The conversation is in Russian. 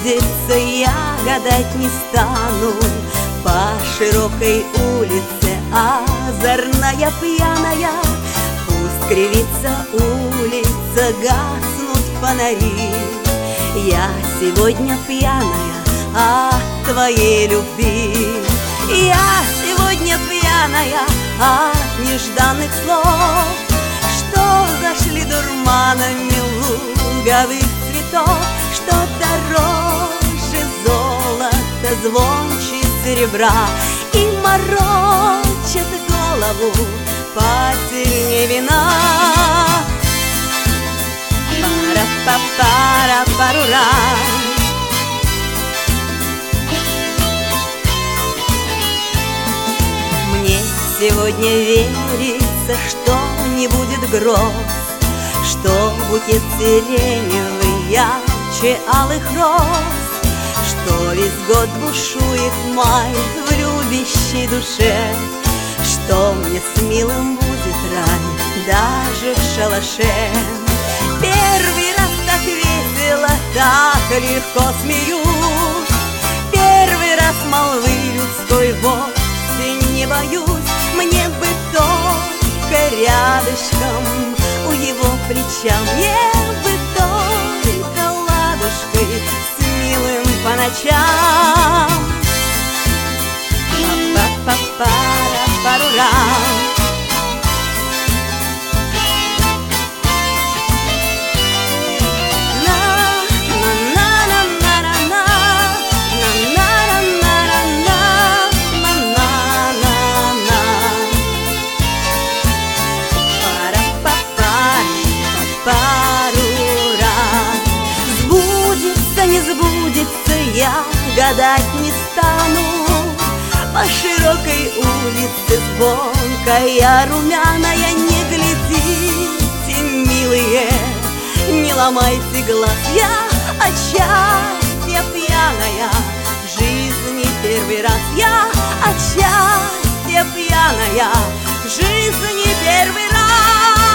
сбудется, я гадать не стану. По широкой улице озорная пьяная, пусть кривится улица, гаснут фонари. Я сегодня пьяная от твоей любви. Я сегодня пьяная от нежданных слов, что зашли дурманами луговых цветов, что дороже золота, звонче серебра и морочит голову посильнее вина. Пара-па-пара-парура. Мне сегодня верится, что не будет гроз, что букет сиреневый ярче алых роз, что весь год бушует май в любящей душе, что мне с милым будет рай даже в шалаше. Первый раз так весело, так легко смеюсь, первый раз молвы людской вовсе не боюсь. Мне бы только рядышком у его плеча, мне бы только ладошкой с милым по ночам. Па-па-па-пара-парура. Не сбудется, я гадать не стану. По широкой улице звонкая, румяная, не глядите, милые, не ломайте глаз. Я от счастья пьяная, в жизни первый раз. Я от счастья пьяная, в жизни первый раз.